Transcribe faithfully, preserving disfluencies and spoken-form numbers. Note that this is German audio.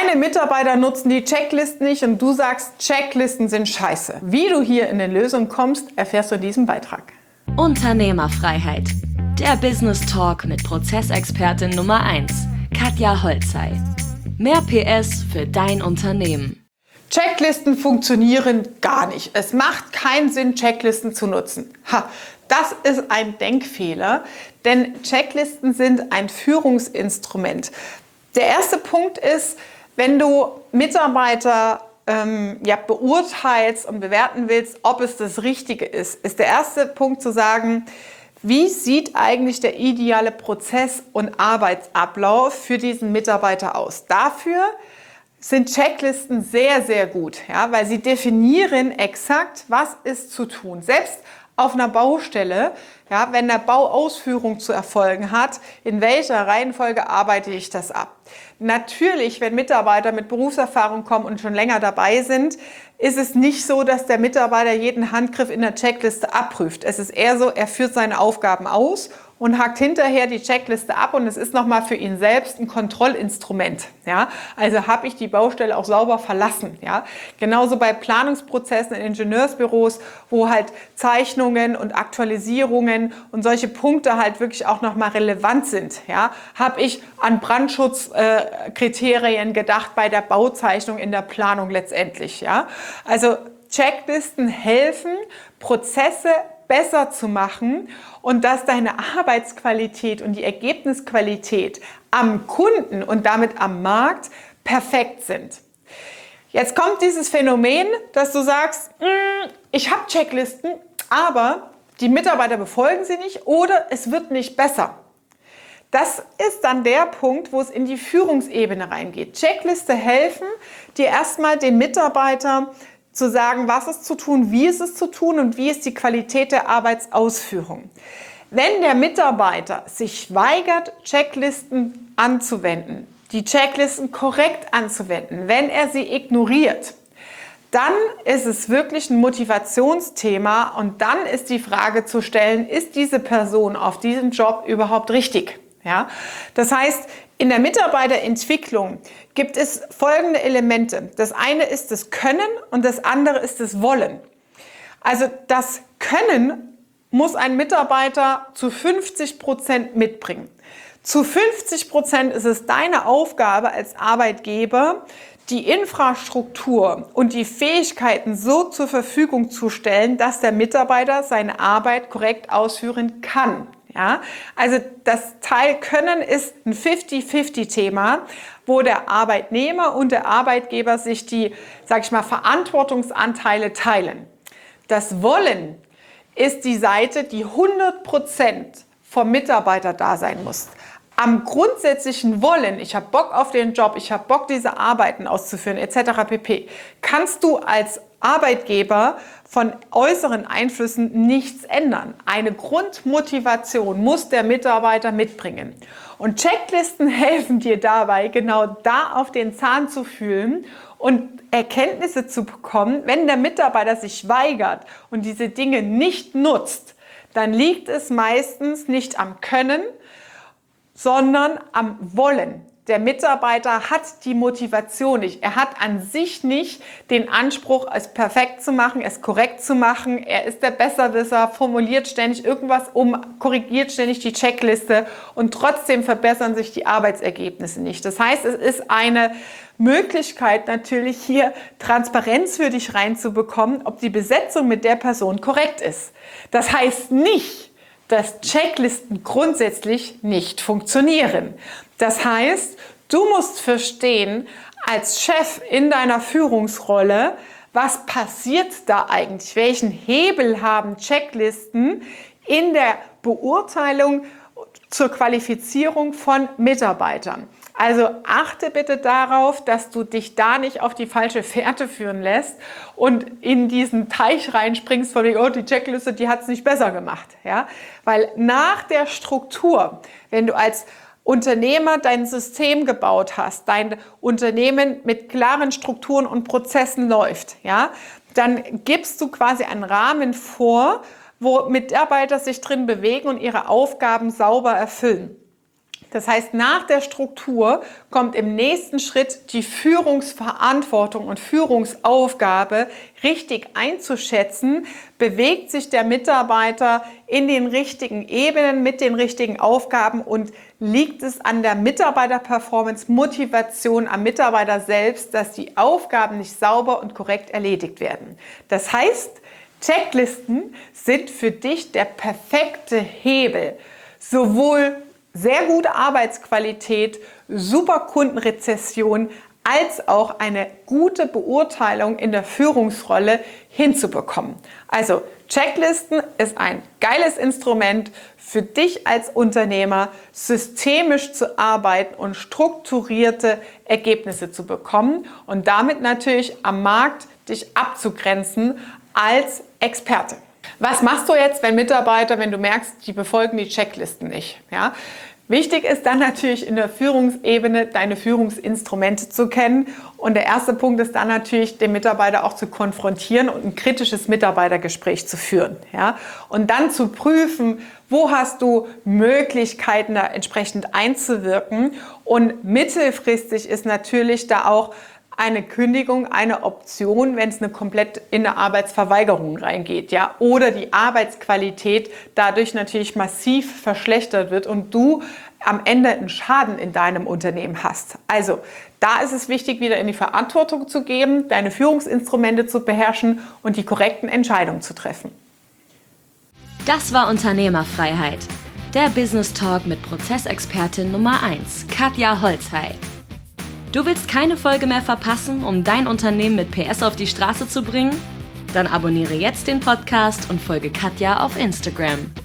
Deine Mitarbeiter nutzen die Checklisten nicht und du sagst, Checklisten sind scheiße. Wie du hier in eine Lösung kommst, erfährst du in diesem Beitrag. Unternehmerfreiheit. Der Business Talk mit Prozessexpertin Nummer eins, Katja Holzei. Mehr P S für dein Unternehmen. Checklisten funktionieren gar nicht. Es macht keinen Sinn, Checklisten zu nutzen. Ha, das ist ein Denkfehler, denn Checklisten sind ein Führungsinstrument. Der erste Punkt ist, wenn du Mitarbeiter ähm, ja, beurteilst und bewerten willst, ob es das Richtige ist, ist der erste Punkt zu sagen, wie sieht eigentlich der ideale Prozess und Arbeitsablauf für diesen Mitarbeiter aus? Dafür sind Checklisten sehr, sehr gut, ja, weil sie definieren exakt, was ist zu tun. Selbst auf einer Baustelle, ja, wenn eine Bauausführung zu erfolgen hat, in welcher Reihenfolge arbeite ich das ab? Natürlich, wenn Mitarbeiter mit Berufserfahrung kommen und schon länger dabei sind, ist es nicht so, dass der Mitarbeiter jeden Handgriff in der Checkliste abprüft. Es ist eher so, er führt seine Aufgaben aus und hakt hinterher die Checkliste ab und es ist nochmal für ihn selbst ein Kontrollinstrument. Ja? Also habe ich die Baustelle auch sauber verlassen. Ja? Genauso bei Planungsprozessen in Ingenieursbüros, wo halt Zeichnungen und Aktualisierungen und solche Punkte halt wirklich auch nochmal relevant sind. Ja? Habe ich an Brandschutzkriterien äh, gedacht bei der Bauzeichnung in der Planung letztendlich. Ja? Also Checklisten helfen, Prozesse besser zu machen und dass deine Arbeitsqualität und die Ergebnisqualität am Kunden und damit am Markt perfekt sind. Jetzt kommt dieses Phänomen, dass du sagst, ich habe Checklisten, aber die Mitarbeiter befolgen sie nicht oder es wird nicht besser. Das ist dann der Punkt, wo es in die Führungsebene reingeht. Checkliste helfen dir erstmal den Mitarbeiter zu sagen, was ist zu tun, wie ist es zu tun und wie ist die Qualität der Arbeitsausführung. Wenn der Mitarbeiter sich weigert, Checklisten anzuwenden, die Checklisten korrekt anzuwenden, wenn er sie ignoriert, dann ist es wirklich ein Motivationsthema und dann ist die Frage zu stellen, ist diese Person auf diesem Job überhaupt richtig? Ja? Das heißt, in der Mitarbeiterentwicklung gibt es folgende Elemente. Das eine ist das Können und das andere ist das Wollen. Also das Können muss ein Mitarbeiter zu fünfzig Prozent mitbringen. Zu fünfzig Prozent ist es deine Aufgabe als Arbeitgeber, die Infrastruktur und die Fähigkeiten so zur Verfügung zu stellen, dass der Mitarbeiter seine Arbeit korrekt ausführen kann. Ja, also das Teil Können ist ein fünfzig fünfzig Thema, wo der Arbeitnehmer und der Arbeitgeber sich die, sag ich mal, Verantwortungsanteile teilen. Das Wollen ist die Seite, die hundert Prozent vom Mitarbeiter da sein muss. Am grundsätzlichen Wollen, ich habe Bock auf den Job, ich habe Bock, diese Arbeiten auszuführen, et cetera pp., kannst du als Arbeitgeber von äußeren Einflüssen nichts ändern. Eine Grundmotivation muss der Mitarbeiter mitbringen. Und Checklisten helfen dir dabei, genau da auf den Zahn zu fühlen und Erkenntnisse zu bekommen. Wenn der Mitarbeiter sich weigert und diese Dinge nicht nutzt, dann liegt es meistens nicht am Können, sondern am Wollen. Der Mitarbeiter hat die Motivation nicht. Er hat an sich nicht den Anspruch, es perfekt zu machen, es korrekt zu machen. Er ist der Besserwisser, formuliert ständig irgendwas um, korrigiert ständig die Checkliste und trotzdem verbessern sich die Arbeitsergebnisse nicht. Das heißt, es ist eine Möglichkeit natürlich hier Transparenz für dich reinzubekommen, ob die Besetzung mit der Person korrekt ist. Das heißt nicht, dass Checklisten grundsätzlich nicht funktionieren. Das heißt, du musst verstehen, als Chef in deiner Führungsrolle, was passiert da eigentlich? Welchen Hebel haben Checklisten in der Beurteilung zur Qualifizierung von Mitarbeitern? Also achte bitte darauf, dass du dich da nicht auf die falsche Fährte führen lässt und in diesen Teich reinspringst von wegen, oh, die Checkliste, die hat es nicht besser gemacht. Ja? Weil nach der Struktur, wenn du als Unternehmer dein System gebaut hast, dein Unternehmen mit klaren Strukturen und Prozessen läuft, ja, dann gibst du quasi einen Rahmen vor, wo Mitarbeiter sich drin bewegen und ihre Aufgaben sauber erfüllen. Das heißt, nach der Struktur kommt im nächsten Schritt die Führungsverantwortung und Führungsaufgabe richtig einzuschätzen. Bewegt sich der Mitarbeiter in den richtigen Ebenen mit den richtigen Aufgaben und liegt es an der Mitarbeiterperformance, Motivation am Mitarbeiter selbst, dass die Aufgaben nicht sauber und korrekt erledigt werden. Das heißt, Checklisten sind für dich der perfekte Hebel, sowohl sehr gute Arbeitsqualität, super Kundenrezession, als auch eine gute Beurteilung in der Führungsrolle hinzubekommen. Also Checklisten ist ein geiles Instrument für dich als Unternehmer, systemisch zu arbeiten und strukturierte Ergebnisse zu bekommen und damit natürlich am Markt dich abzugrenzen als Experte. Was machst du jetzt, wenn Mitarbeiter, wenn du merkst, die befolgen die Checklisten nicht? Ja? Wichtig ist dann natürlich in der Führungsebene deine Führungsinstrumente zu kennen. Und der erste Punkt ist dann natürlich, den Mitarbeiter auch zu konfrontieren und ein kritisches Mitarbeitergespräch zu führen. Ja? Und dann zu prüfen, wo hast du Möglichkeiten, da entsprechend einzuwirken. Und mittelfristig ist natürlich da auch eine Kündigung eine Option, wenn es eine komplett in eine Arbeitsverweigerung reingeht, ja, oder die Arbeitsqualität dadurch natürlich massiv verschlechtert wird und du am Ende einen Schaden in deinem Unternehmen hast. Also da ist es wichtig, wieder in die Verantwortung zu geben, deine Führungsinstrumente zu beherrschen und die korrekten Entscheidungen zu treffen. Das war Unternehmerfreiheit, der Business Talk mit Prozessexpertin Nummer eins, Katja Holzhey. Du willst keine Folge mehr verpassen, um dein Unternehmen mit P S auf die Straße zu bringen? Dann abonniere jetzt den Podcast und folge Katja auf Instagram.